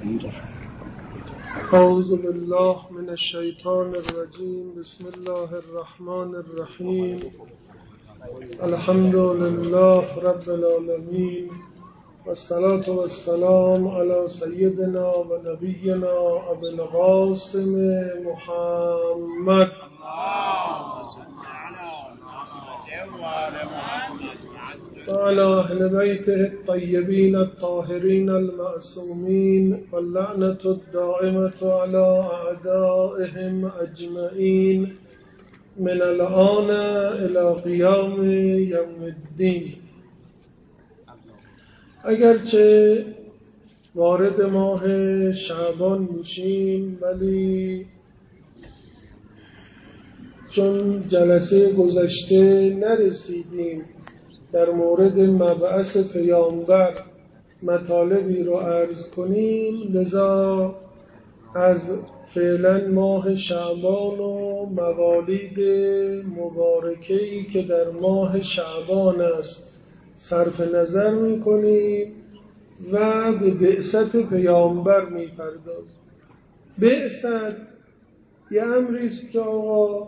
اعوذ بالله من الشیطان الرجیم. بسم الله الرحمن الرحیم. الحمد لله رب العالمین والصلاة والسلام على سيدنا ونبينا أبي القاسم محمد وعلى أهل بيته الطيبين الطاهرين المعصومين واللعنة الدائمة على أعدائهم أجمعين من الآن إلى قيام يوم الدين. اگرچه وارد ماه شعبان میشیم، ولی چون جلسه گذشته نرسیدیم در مورد مبعث پیامبر مطالبی رو عرض کنیم، لذا از فعلا ماه شعبان و موالید مبارکه‌ای که در ماه شعبان است صرف نظر می‌کنیم و به بعثت پیامبر می‌پردازیم. بعثت یه امری است که آقا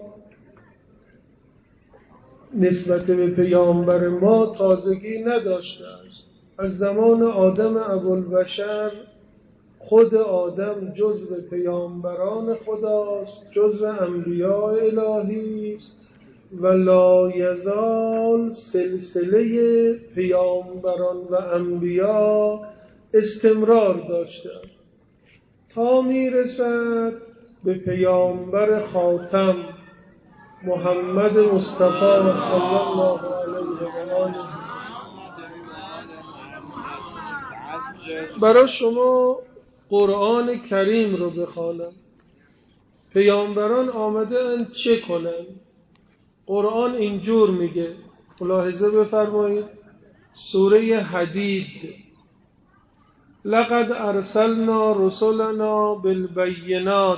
نسبت به پیامبر ما تازگی نداشته است. از زمان آدم ابوالبشر خود آدم جزو پیامبران خداست، جزو انبیاء الهی است و لا یزال سلسله پیامبران و انبیا استمرار داشته تا میرسد به پیامبر خاتم محمد مصطفی صلی الله علیه و آله. برای شما قرآن کریم رو بخوانم. پیامبران آمده اند چه کنن؟ قرآن اینجور میگه، ملاحظه بفرمایید. سوره حدید: لقد ارسلنا رسلنا بالبینات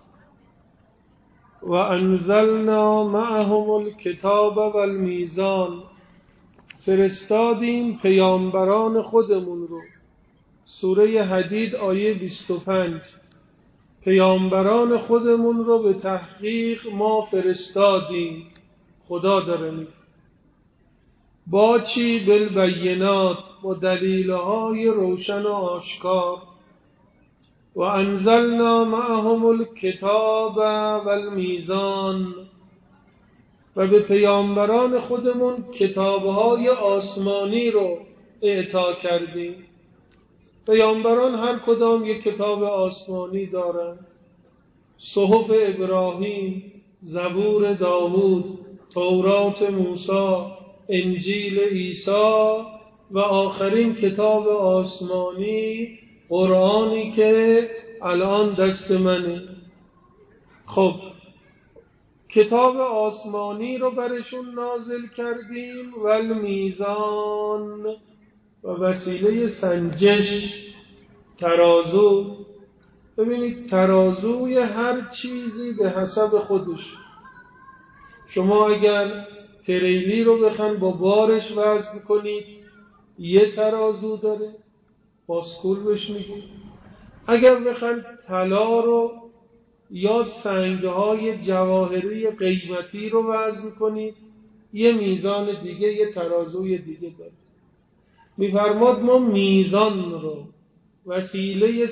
و انزلنا معهم الکتاب والمیزان. فرستادیم پیامبران خودمون رو. سوره حدید آیه 25. پیامبران خودمون رو به تحقیق ما فرستادیم. خدا داره میگه. با چی؟ بالبینات، با دلیل‌های روشن و آشکار. و انزلنا معهم الکتاب والمیزان، و به پیامبران خودمون کتاب‌های آسمانی رو اعطا کردیم. پیامبران هر کدام یک کتاب آسمانی دارند: صحف ابراهیم، زبور داوود، تورات موسی، انجیل عیسی و آخرین کتاب آسمانی قرآنی که الان دست منه. خب کتاب آسمانی رو برشون نازل کردیم و المیزان، و وسیله سنجش، ترازو. ببینید ترازوی هر چیزی به حسب خودش. شما اگر تریلی رو بخواید با بارش وزن کنید، یه ترازو داره، باسکول بهش میگید. اگر بخواید طلا رو یا سنگ‌های جواهری قیمتی رو وزن کنید، یه میزان دیگه، یه ترازوی دیگه داره. می‌فرماد ما میزان رو، وسیله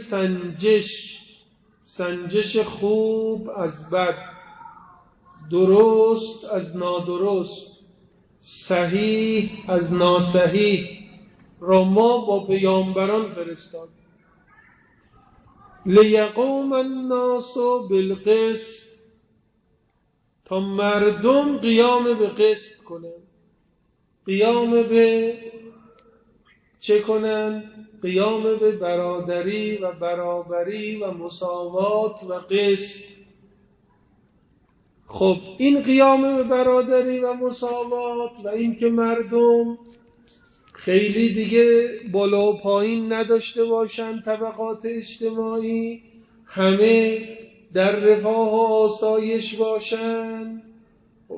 سنجش خوب از بد، درست از نادرست، صحیح از ناصحیح را ما با پیامبران فرستادیم. لیقوم الناس بالقسط، تا مردم قیام به قسط کنن. قیام به چه کنن؟ قیام به برادری و برابری و مساوات و قسط. خب این قیام به برادری و مساوات و این که مردم خیلی دیگه بالا و پایین نداشته باشن، طبقات اجتماعی همه در رفاه و آسایش باشن، خب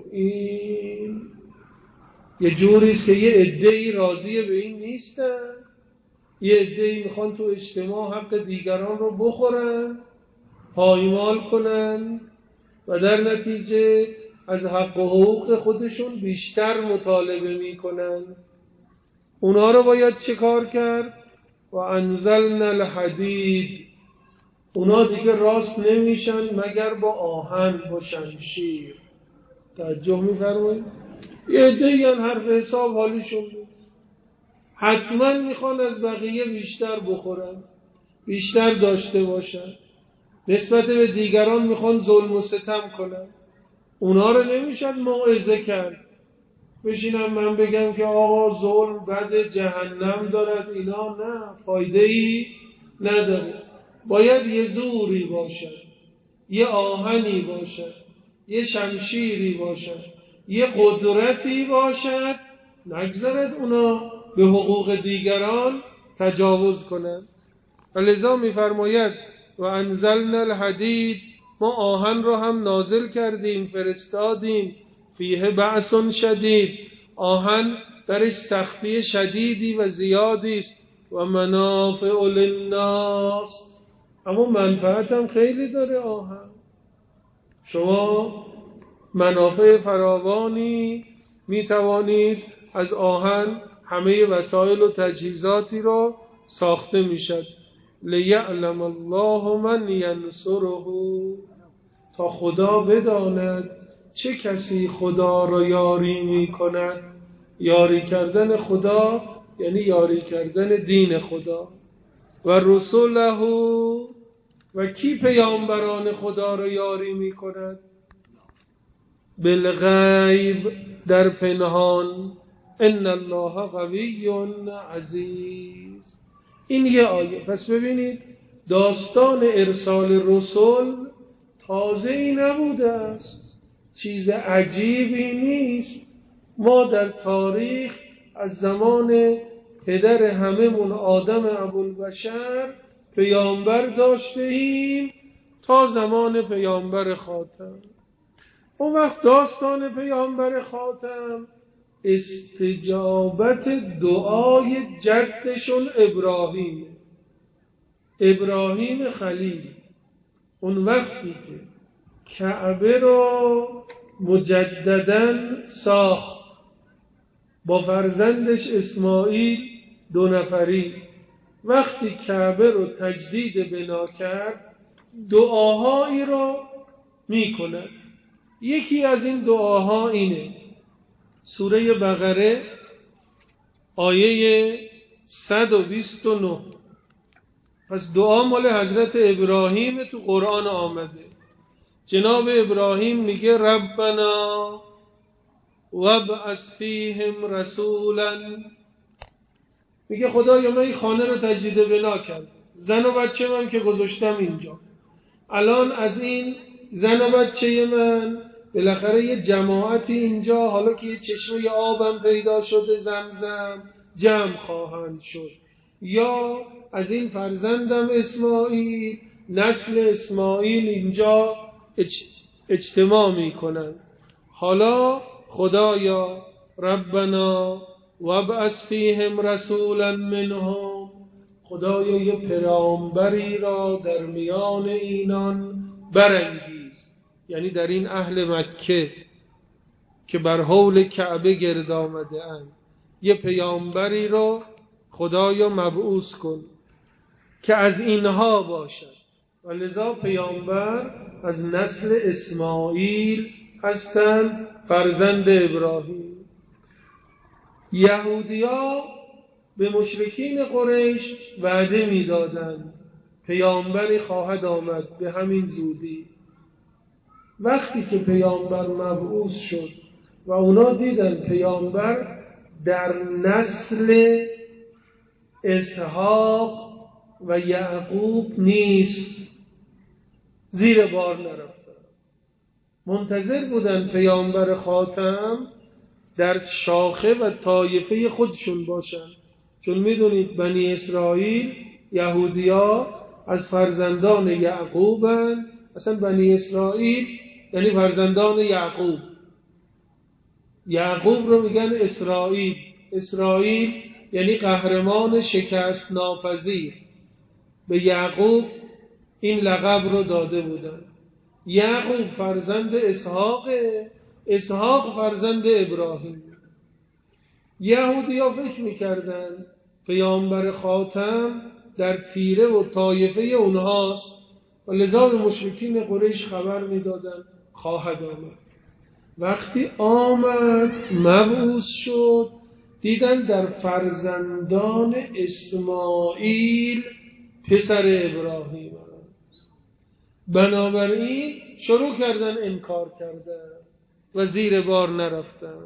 این یه جوریست که یه عده‌ای راضی به این نیستن. یه عده‌ای میخوان تو اجتماع حق دیگران رو بخورن، پایمال کنن و در نتیجه از حق و حقوق خودشون بیشتر مطالبه میکنن. اونا رو باید چه کار کرد؟ و انزلنا الحدید، اونا دیگه راست نمیشن مگر با آهن، با شمشیر. توجه میفرمایید؟ یه عده‌ای حرف حساب حالیشون بود، حتما میخوان از بقیه بیشتر بخورن، بیشتر داشته باشن، نسبت به دیگران میخوان ظلم و ستم کنن. اونا رو نمیشد موعظه کرد، بشینم من بگم که آقا ظلم بد، جهنم دارد، اینا نه، فایده ای نداره. باید یه زوری باشد، یه آهنی باشد، یه شمشیری باشد، یه قدرتی باشد، نگذارد اونا به حقوق دیگران تجاوز کنند. لذا میفرماید و انزلنا الحدید، ما آهن رو هم نازل کردیم، فرستادیم، فیه بأس شدید، آهن درش سختی شدیدی و زیادی است، و منافع للناس، اما منفعت هم خیلی داره آهن. شما منافع فراوانی میتوانید از آهن، همه وسایل و تجهیزاتی رو ساخته میشد. لیعلم الله من ینصره، تا خدا بداند چه کسی خدا را یاری میکند. یاری کردن خدا یعنی یاری کردن دین خدا. و رسوله، و کی پیامبران خدا را یاری میکند؟ بالغیب، در پنهان. ان الله قوی عزیز. این یه آیه. پس ببینید داستان ارسال رسول تازه ای نبوده است، چیز عجیبی نیست. ما در تاریخ از زمان پدر هممون آدم ابوالبشر پیامبر داشته ایم تا زمان پیامبر خاتم. اون وقت داستان پیامبر خاتم استجابت دعای جدشون ابراهیم خلیل. اون وقتی که کعبه رو مجدداً ساخت با فرزندش اسماعیل 2 نفری، وقتی کعبه رو تجدید بنا کرد دعاهایی رو میکند. یکی از این دعاها اینه، سوره بقره آیه 129. پس دعا مال حضرت ابراهیم تو قرآن آمده. جناب ابراهیم میگه ربنا وابعث فیهم رسولا، میگه خدایا من این خانه رو تجدید بنا کردم، زن و بچه من که گذاشتم اینجا، الان از این زن و بچه من بالاخره یه جماعتی اینجا، حالا که یه چشمه آبم پیدا شده زمزم، جمع خواهند شد، یا از این فرزندم اسماعیل، نسل اسماعیل اینجا اجتماع میکنن. حالا خدایا ربنا وابعث فیهم رسولا منهم، خدایا یه پیامبری را در میان اینان برانگیز، یعنی در این اهل مکه که بر حول کعبه گرد آمده اند، یه پیامبری را خدایا مبعوث کن که از اینها باشد. و لذا پیامبر از نسل اسماعیل هستند، فرزند ابراهیم. یهودیا به مشرکین قریش وعده میدادند پیامبری خواهد آمد به همین زودی. وقتی که پیامبر مبعوث شد و اونا دیدن پیامبر در نسل اسحاق و یعقوب نیست، زیر بار نرفتن، منتظر بودن پیامبر خاتم در شاخه و طایفه خودشون باشن. چون میدونید بنی اسرائیل، یهودیا از فرزندان یعقوبن. اصلا بنی اسرائیل یعنی فرزندان یعقوب. یعقوب رو میگن اسرائیل. اسرائیل یعنی قهرمان شکست ناپذیر، به یعقوب این لقب رو داده بودن. یعقوب فرزند اسحاق، اسحاق فرزند ابراهیم. یهودی‌ها فکر می‌کردن پیامبر خاتم در تیره و طایفه اونهاست و لذا به مشرکین قریش خبر می‌دادن خواهد آمد. وقتی آمد مبعوث شد، دیدن در فرزندان اسماعیل پسر ابراهیم است. بنابراین شروع کردن انکار کردن و زیر بار نرفتن.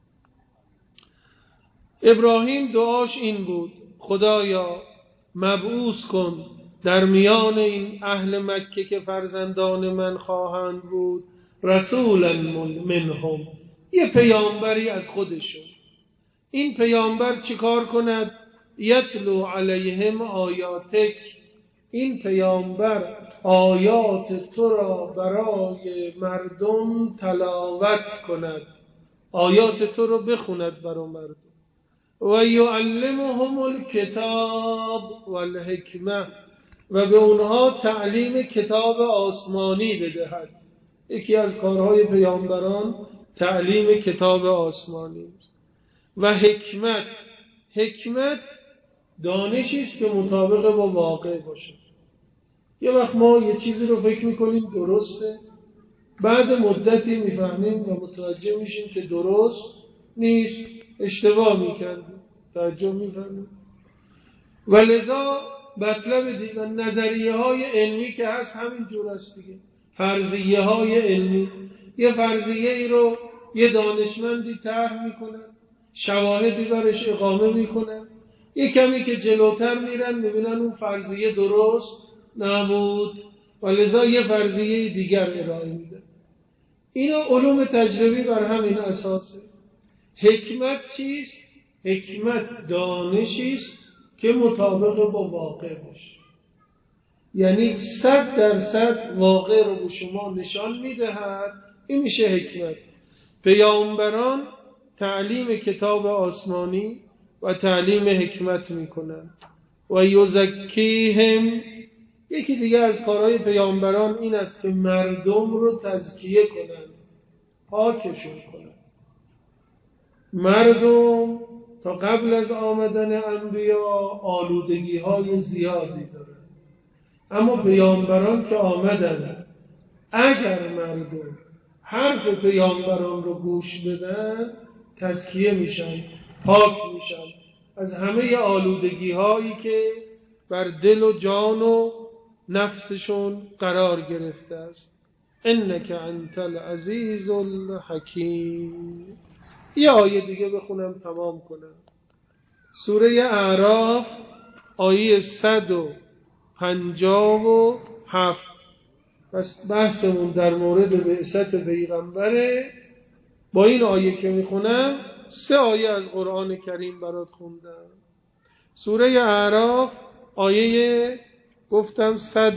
ابراهیم دعاش این بود: خدایا مبعوث کن در میان این اهل مکه که فرزندان من خواهند بود رسولا منهم، یه پیامبری از خودشون. این پیامبر چیکار کند؟ یتلو علیهم آیاتک، این پیامبر آیات تو را برای مردم تلاوت کند، آیات تو رو بخوند برای مردم. و یعلمهم الکتاب والحکمه، و به اونها تعلیم کتاب آسمانی بدهد. یکی از کارهای پیامبران تعلیم کتاب آسمانی است. و حکمت، حکمت دانشی است که مطابق با واقع باشه. یه وقت ما یه چیزی رو فکر میکنیم درسته، بعد مدتی میفهمیم و متوجه میشیم که درست نیست، اشتباه میکردیم، تعجب میفهمیم. و لذا مطلب دیگه و نظریه های علمی که هست همین جور است دیگه. فرضیه های علمی، یه فرضیه ای رو یه دانشمندی طرح میکنه، شواهدی برش اقامه میکنه، یه کمی که جلوتر میرن میبینن اون فرضیه درست نبود و لذا یه فرضیه دیگر ارائه میده. اینا علوم تجربی بر همین اساسه. حکمت چیست؟ حکمت دانشی است که مطابق با واقع باشه، یعنی 100% واقع رو به شما نشان میدهد. این میشه حکمت. پیامبران تعلیم کتاب آسمانی و تعلیم حکمت میکنن. و یزکیهم، یکی دیگه از کارهای پیامبران این است که مردم رو تزکیه کنن، پاکشون کنن. مردم تا قبل از آمدن انبیا آلودگی های زیادی دارن، اما پیامبران که آمدن اگر مردم حرف پیامبران رو گوش بدن تزکیه میشن، پاک میشن از همه آلودگی هایی که بر دل و جان و نفسشون قرار گرفته است. انک انت العزیز الحکیم. یه آیه دیگه بخونم تمام کنم. سوره اعراف آیه 157. پس بحثمون در مورد بعثت پیغمبره. با این آیه که میخونم 3 آیه از قرآن کریم برات خوندم. سوره اعراف آیه گفتم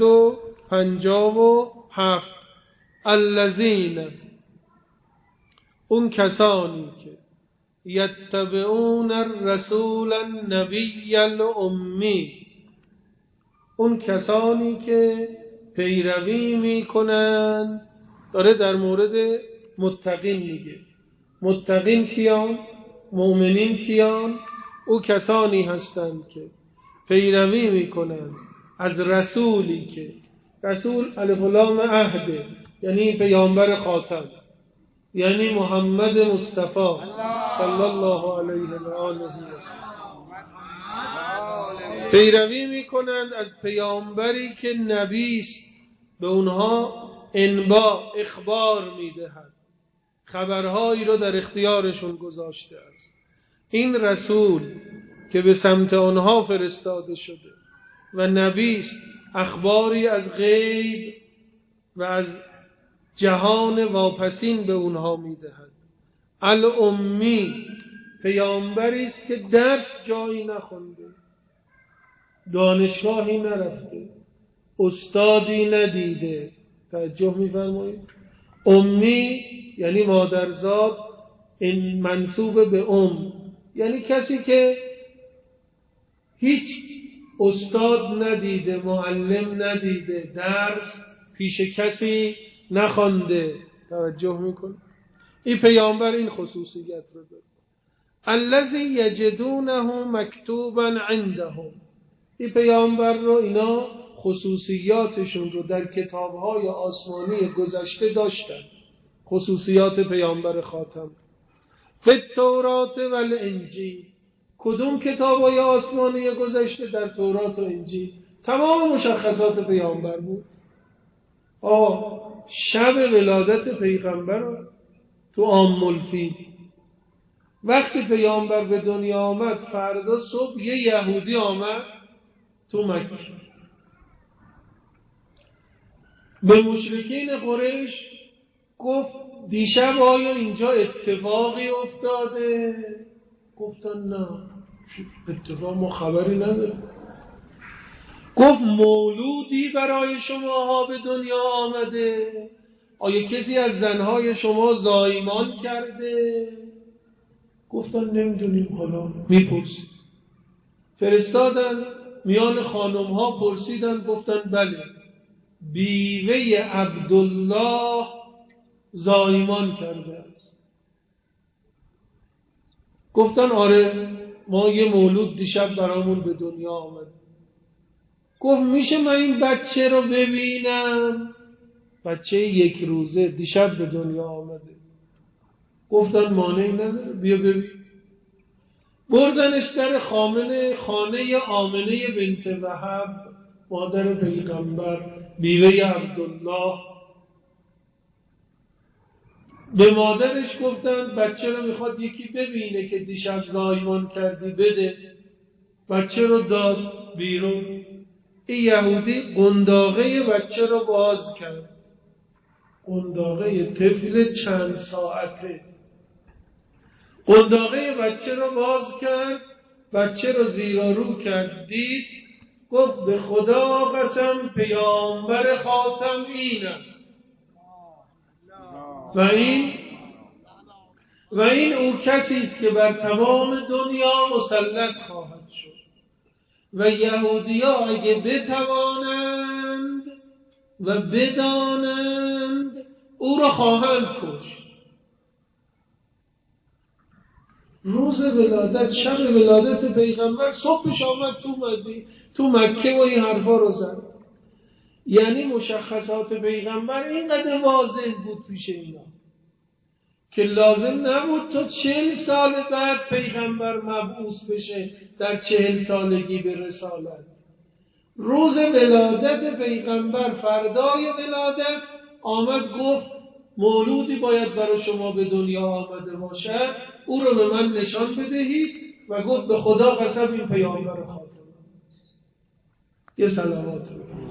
157. الذین، اون کسانی که یتبعون الرسول النبی الامی، اون کسانی که پیروی میکنن. داره در مورد متقین میگه. متقین کیان؟ مؤمنین کیان؟ او کسانی هستند که پیروی میکنن از رسولی که، رسول الف و لام عهد، یعنی پیامبر خاتم، یعنی محمد مصطفی صلی الله علیه و آله و پیروی میکنند از پیامبری که نبی است، به اونها انباء اخبار میدهد، خبرهایی رو در اختیارشون گذاشته است. این رسول که به سمت آنها فرستاده شده و نبی است، اخباری از غیب و از جهان واپسین به اونها میدهد. الامی، پیامبری است که درس جایی نخونده، دانشگاهی نرفته، استادی ندیده. توجه می‌فرمایید؟ امی یعنی مادرزاد، این منسوب به یعنی کسی که هیچ استاد ندیده، معلم ندیده، درس پیش کسی نخوانده. توجه میکنه؟ این پیامبر این خصوصیت رو داره. الذی یجدونه مکتوبا عندهم. این پیامبر رو اینا خصوصیاتشون رو در کتاب‌های آسمانی گذشته داشتن. خصوصیات پیامبر خاتم فی التوراة و الانجیل. کدوم کتاب‌های آسمانی گذشته؟ در تورات و انجیل تمام مشخصات پیامبر بود. شب ولادت پیغمبر رو تو عام الفیل وقتی پیامبر به دنیا آمد، فردا صبح یه یهودی آمد تو مکه به مشرکین قریش گفت دیشب آیا اینجا اتفاقی افتاده؟ گفتن نه اتفاق ما خبری نداریم. گفت مولودی برای شماها به دنیا آمده؟ آیا کسی از زنهای شما زایمان کرده؟ گفتن نمیدونیم، حالا میپرسید. فرستادن میان خانمها پرسیدن، گفتن بله بیوه عبدالله زایمان کرده است. گفتن آره ما یه مولود دیشب برامون به دنیا آمد. گفت میشه من این بچه رو ببینم؟ بچه 1 روزه دیشب به دنیا آمده. گفتن مانعی نداره بیا ببین. بردنش در خانه آمنه بنت وهب مادر پیغمبر، بیوه عبدالله. به مادرش گفتن بچه رو میخواد یکی ببینه که دیشب زایمان کردی، بده. بچه رو داد بیرون. این یهودی قنداقه بچه رو باز کرد. قنداقه طفل چند ساعته. قنداقه بچه رو باز کرد، بچه رو زیر و رو کرد، دید، گفت به خدا قسم پیامبر خاتم این است. و این او کسی است که بر تمام دنیا مسلط خواهد شد و یهودی‌ها اگه بتوانند و بدانند او را خواهند کشت. روز ولادت، شب ولادت پیغمبر، صبحش آمد تو مکه و این حرفا رو زد. یعنی مشخصات پیغمبر اینقدر واضح بود پیش اینا که لازم نبود تا 40 سال بعد پیغمبر مبعوث بشه در 40 سالگی به رسالت. روز ولادت پیغمبر، فردای ولادت آمد گفت مولودی باید برای شما به دنیا آمده باشد، او رو به من نشان بدهید و گفت به خدا قسم این پیامبر خاتم. یه صلوات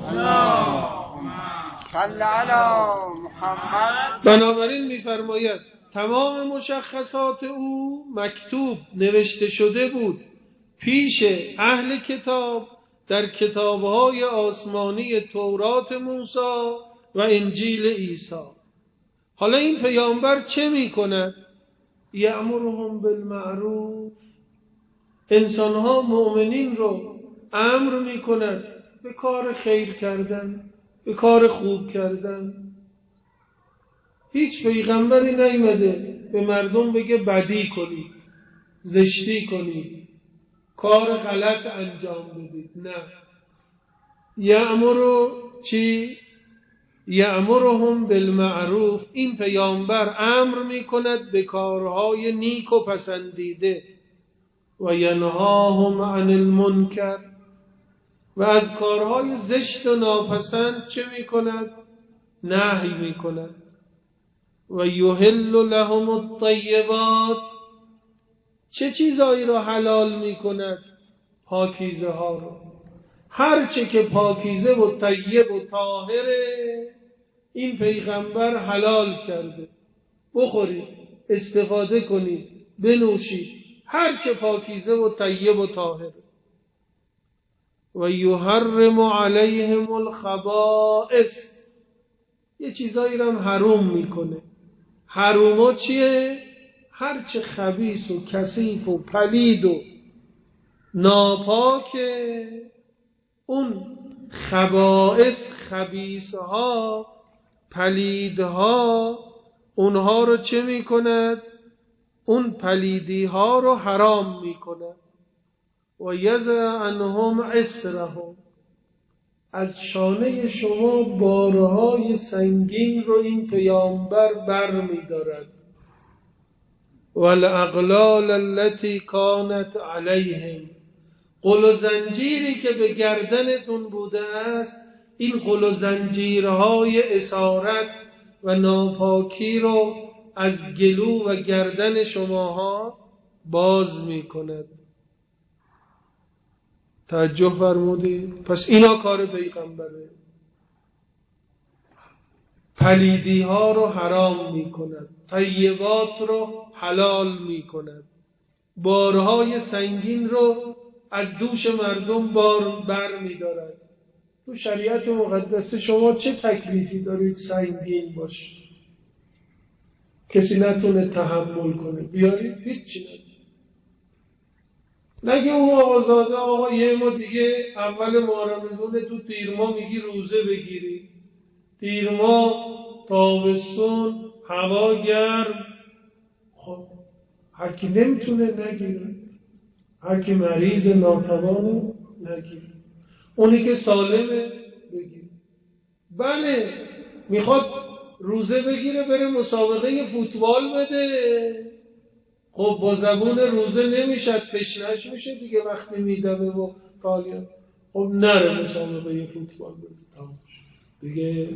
صل علی محمد. بنابراین می‌فرماید تمام مشخصات او مکتوب نوشته شده بود پیش اهل کتاب در کتاب‌های آسمانی تورات موسی و انجیل عیسی. حالا این پیامبر چه می‌کند؟ یأمرهم بالمعروف. انسان‌ها مؤمنین رو امر می‌کند به کار خیر کردن، به کار خوب کردن. هیچ پیغمبری نیامده به مردم بگه بدی کنید، زشتی کنید، کار غلط انجام بدید. نه. یأمرهم بالمعروف. این پیامبر امر میکند به کارهای نیک و پسندیده. و ینهاهم عن المنکر. و از کارهای زشت و ناپسند چه میکند؟ نهی میکند. و یحل لهم الطیبات. چه چیزایی را حلال میکند؟ پاکیزه ها را. هر چه که پاکیزه و طیب و طاهره این پیغمبر حلال کرده. بخورید، استفاده کنید، بنوشید، هر چه پاکیزه و طیب و طاهره. و یحرم علیهم الخبائث. یه چیزایی را هم حروم میکنه. حروما چیه؟ هر چه خبیث و کثیف و پلید و ناپاک اون خبائث، خبیثها، پلیدها، اونها رو چه میکند؟ اون پلیدیها رو حرام میکند. و یضع عنهم اصرهم، از شانه شما بارهای سنگین رو این پیامبر بر می‌دارد. والاغلال التي كانت علیهم، قل و زنجیری که به گردنتون بوده است، این قل و زنجیرهای اسارت و ناپاکی رو از گلو و گردن شماها باز می‌کند. توجه فرمودید؟ پس اینا کار پیغمبره. پلیدی ها رو حرام می کند، طیبات رو حلال می کند، بارهای سنگین رو از دوش مردم بر می دارد. تو شریعت مقدسه شما چه تکلیفی دارید سنگین باشه کسی نتونه تحمل کنه بیارید؟ هیچی ندارید. نگه اون آقازاده آقا یه ما دیگه اول محرمزونه تو تیرما میگی روزه بگیری، تیرما تابستون هوا گرم، خب هر کی نمیتونه نگیره، هر کی مریض ناتوانه نگیره، اونی که سالمه بگیره. بله میخواد روزه بگیره بره مسابقه فوتبال بده، خب با زبون روزه نمیشه، تشنه‌اش میشه دیگه وقتی میدمه و فعالیت، خب نره مسابقه فوتبال بده دیگه.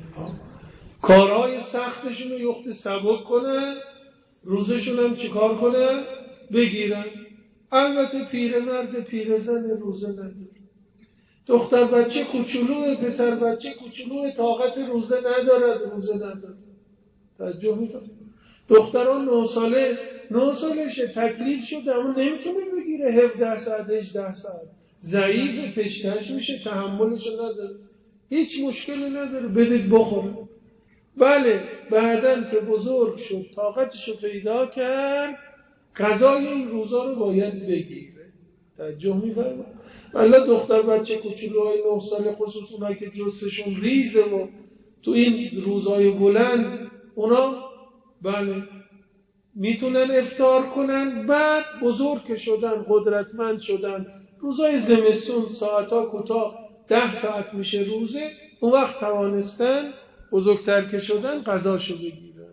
کارهای سختشون رو یخت سبک کنن، روزشون هم چیکار کنن؟ بگیرن. البته پیرمرد پیرزن روزه نداره، دختر بچه کوچولو پسر بچه کوچولو طاقت روزه ندارد، روزه نداره. توجه می‌کنید؟ دختران 9 سالشه تکلیف شده اما نمیتونه بگیره 17 ساعت 18 ساعت، ضعیف تشنه‌اش میشه، تحملش نداره، هیچ مشکلی نداره، بدید بخوره. بله بعدن که بزرگ شد طاقتشو پیدا کرد غذای این روزا رو باید بگیره. توجه می‌فرمایید؟ والله دختر بچه کوچولوهای 9 ساله خصوص اونایی که جثه‌شون ریزه و تو این روزای بلند اونا بله میتونن افطار کنن، بعد بزرگ شدن قدرتمند شدن روزای زمستون ساعتها کوتاه 10 ساعت میشه روزه، اون وقت توانستن بزرگتر که شدن قضاشو بگیرن.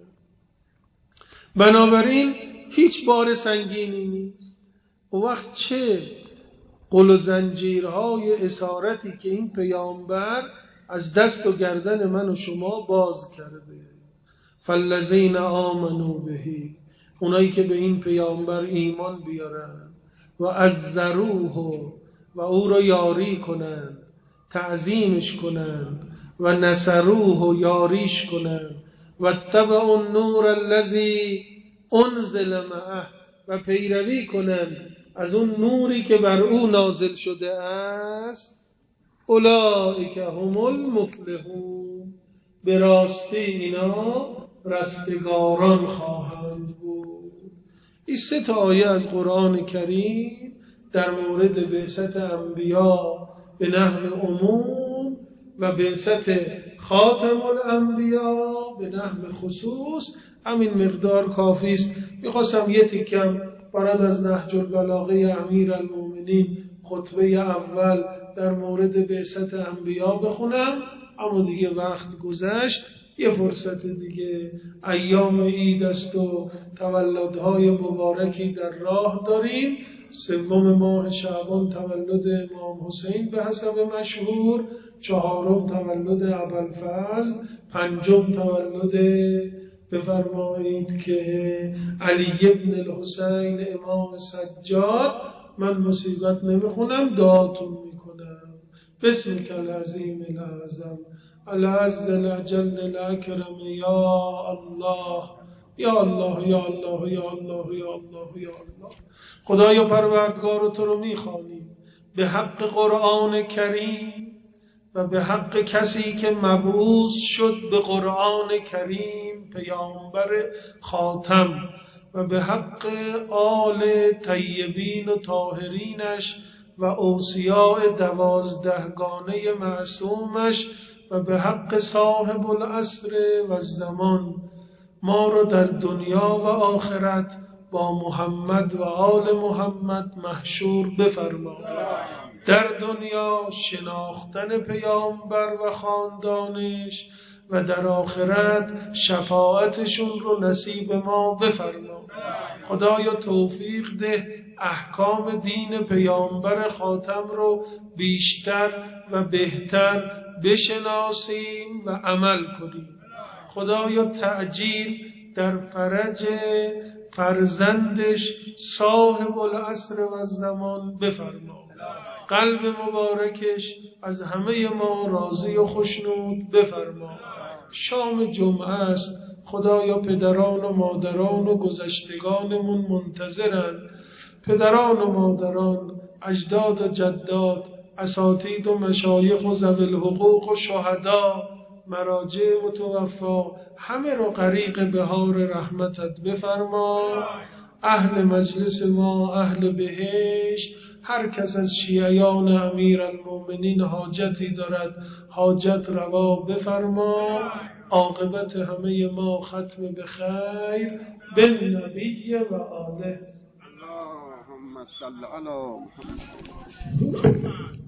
بنابراین هیچ بار سنگینی نیست. اون وقت چه قل و زنجیرهای اسارتی که این پیامبر از دست و گردن من و شما باز کرده. فالذین آمنوا بهی، اونایی که به این پیامبر ایمان بیارن، و عزروه، و او را یاری کنند، تعظیمش کنند، و نصروه و یاریش کنند، و اتبعوا النور الذی انزل معه، و پیروی کنند از اون نوری که بر او نازل شده است. اولئک هم المفلحون، به راستی اینا رستگاران خواهند بود. این 3 آیه از قرآن کریم در مورد بعثت انبیا به نحو عموم و بعثت خاتم الانبیا به نحو خصوص همین مقدار کافی است. میخواستم یه تیکم برات از نهج البلاغه امیرالمومنین خطبه اول در مورد بعثت انبیا بخونم، اما دیگه وقت گذشت. یه فرصت دیگه، ایام عید است و تولدهای مبارکی در راه داریم. 3 ماه شعبان تولد امام حسین به حسب مشهور، 4 تولد ابوالفضل، 5 تولد بفرمایید که علی ابن الحسین امام سجاد. من مصیبت نمیخونم، دعاتون میکنم. بسمک العظیم الاعظم العز الاجل الاکرم یا الله یا الله یا الله یا الله یا الله یا الله. خدایا پروردگار تو رو میخوانیم به حق قرآن کریم و به حق کسی که مبعوث شد به قرآن کریم، پیامبر خاتم و به حق آل طیبین و طاهرینش و اوصیاء 12گانه معصومش و به حق صاحب العصر و الزمان ما رو در دنیا و آخرت با محمد و آل محمد محشور بفرما. در دنیا شناختن پیامبر و خاندانش و در آخرت شفاعتشون رو نصیب ما بفرما. خدایا توفیق ده احکام دین پیامبر خاتم رو بیشتر و بهتر بشناسیم و عمل کنیم. خدایا تعجیل در فرج فرزندش صاحب العصر و الزمان بفرما. قلب مبارکش از همه ما راضی و خوشنود بفرما. شام جمعه است، خدایا پدران و مادران و گذشتگانمون منتظرن. پدران و مادران، اجداد و جدات، اساتید و مشایخ و ذوی الحقوق و شهدا، مراجع متوفا، همه رو غریق بهار رحمتت بفرما. اهل مجلس ما، اهل بهشت، هر کس از شیعیان امیرالمومنین حاجتی دارد حاجت روا بفرما. عاقبت همه ما ختم بخیر بالنبی و آله. اللهم صل علی محمد.